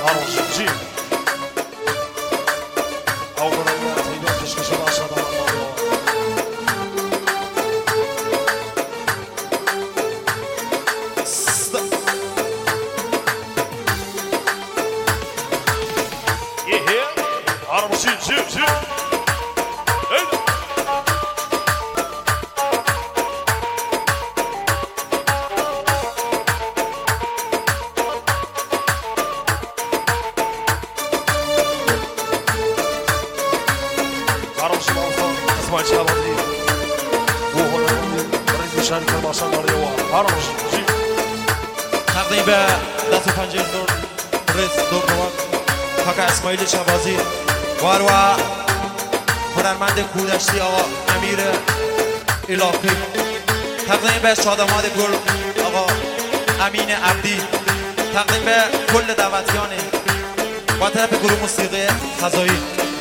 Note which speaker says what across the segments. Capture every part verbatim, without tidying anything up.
Speaker 1: تقدیم به دست و پنجه دور رئیس دور نوان کاکا اسماعیل شهبازی وار و هنرمند کودشتی آقا امیر الهی. تقدیم به شادماد گل آقا امین عبدی. تقدیم به کل دعوتیان و طرف گروه موسیقی خزایی.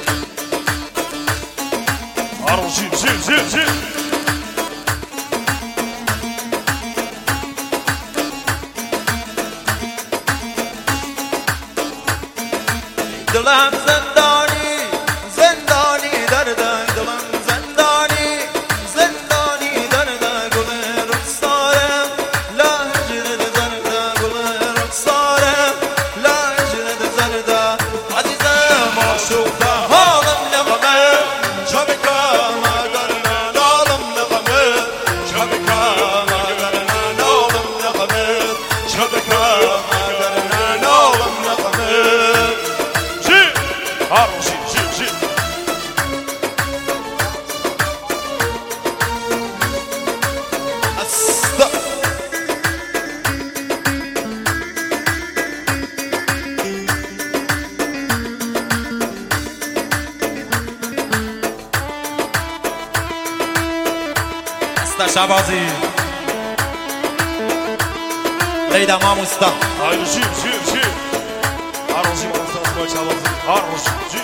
Speaker 2: آرو زیر زیر زیر زیر
Speaker 1: دلم زندانی زندانی در در دلم زندانی زندانی در در گل رخسارم لحجر در در گل رخسارم لحجر در در عزیزم عاشق به حالم نغمه شبکم در من عالم نغمه شبکم در من عالم نغمه شبکم در من عالم نغمه.
Speaker 2: آرو زیر زیر زیر
Speaker 1: استا استا شهبازی لیدا ماموستا.
Speaker 2: آرو زیر زیر زیر آرو زیر اسماعیل شهبازی. آرو زیر زیر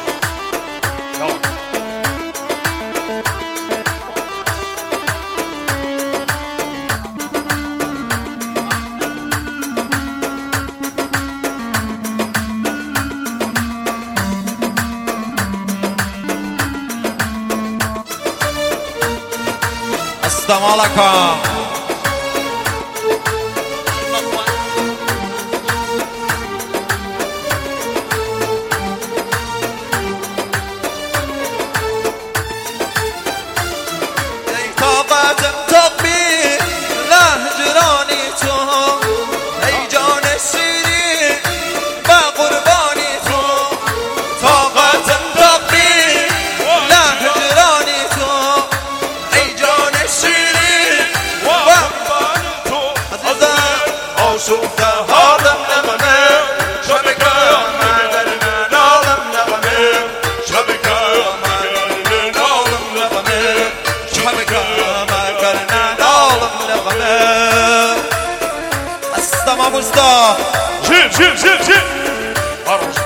Speaker 1: السلام عليكم. ای طاقتم تقبی لهجرانی تو ای جان شیرین با قربانی تو طاقتم تقبی لهجرانی تو ای جان شیرین با قربانی تو عزیزم عاشق به حالم نغمه شبکم در من عالم نغمه شبکم در من عالم نغمه شبکم در من عالم نغمه. استا ماموستا
Speaker 2: زیر زیر زیر زیر آرو زیر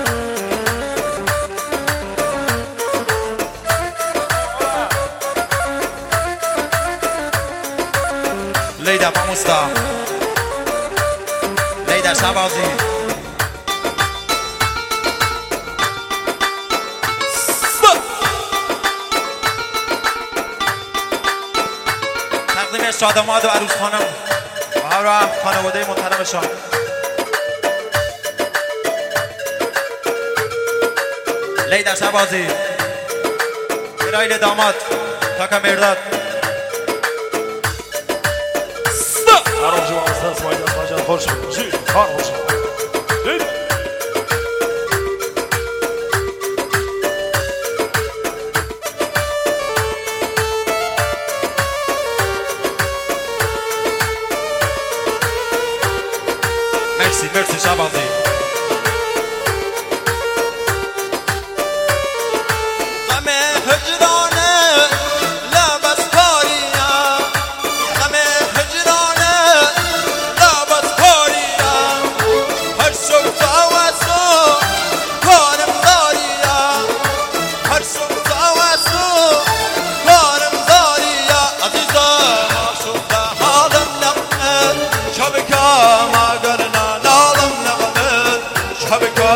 Speaker 1: لیدا ماموستا لیدا شهبازی. تقدیم شادماد و عروس خانم و همراه خانواده محترمشان. لیدا شهبازی ارائه داماد کاکا مرداد.
Speaker 2: آرو زیر اسماعیل شهبازی خوش زیر آرو زیر زیر
Speaker 1: مرسی مرسی شهبازی. غم هجرانه لبس کاریم غم هجرانه لبس کاریم هر شب واسو کارم داریم هر شب واسو کارم داریم عزیزم عاشق به حالم نغمه شبکم اگر نه عالم نغمه شبکم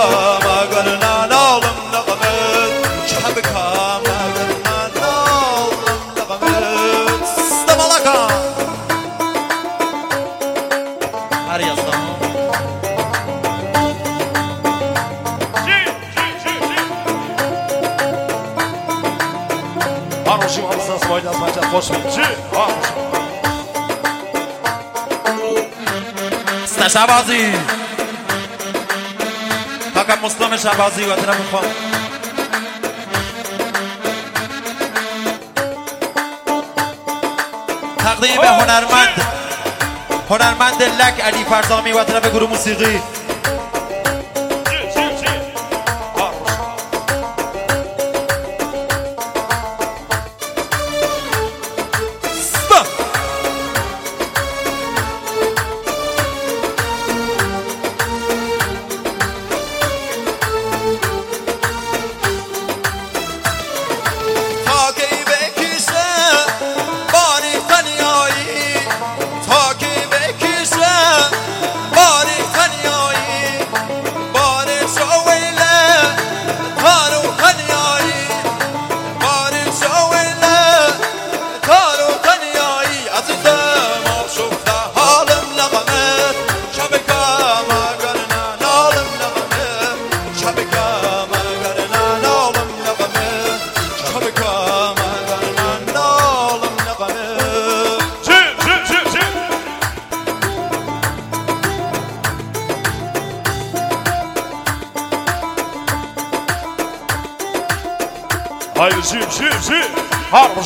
Speaker 2: خوش بید چی ها
Speaker 1: است شبازی فقط مسلم شبازی و طرف خواهم تقدیم به هنرمند هنرمند لک علی فرزامی و طرف گروه موسیقی
Speaker 2: Hayır, şim, şim, şim. Harbi.